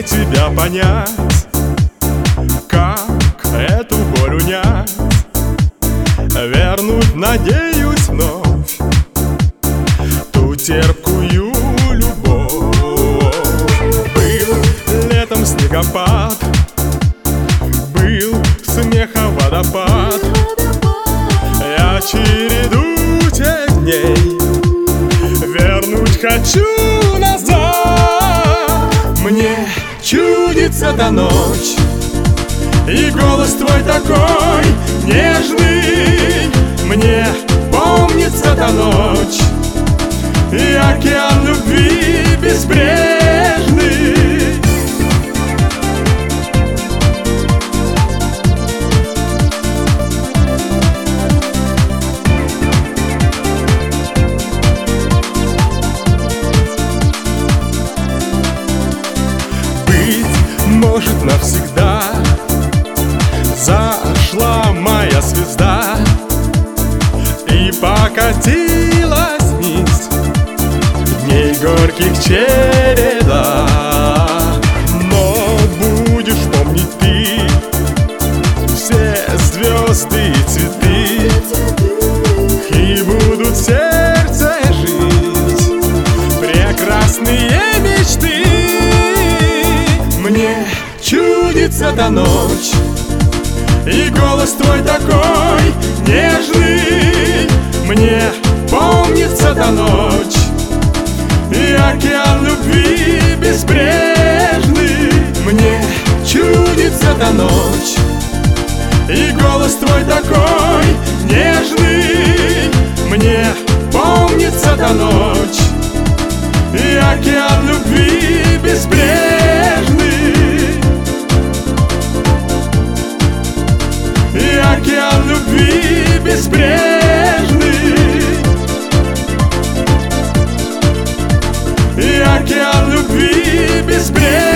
тебя понять, как эту боль унять, вернуть, надеюсь, вновь ту терпкую любовь. Был летом снегопад, был смеха водопад. Я череду тех дней вернуть хочу назад. Мне чудится та ночь, и голос твой такой нежный. Мне помнится та ночь, и океан любви безбрежный. Может, навсегда зашла моя звезда и покатилась вниз дней горьких череда. Но будешь помнить ты все звезды и цветы, и будут в сердце жить прекрасные мечты. Мне чудится та ночь, и голос твой такой нежный. Мне помнится та ночь, и океан любви безбрежный. Мне чудится та ночь, и голос твой такой нежный. Мне помнится та ночь, и океан любви безбрежный. И океан любви безбрежный. И океан любви безбрежный.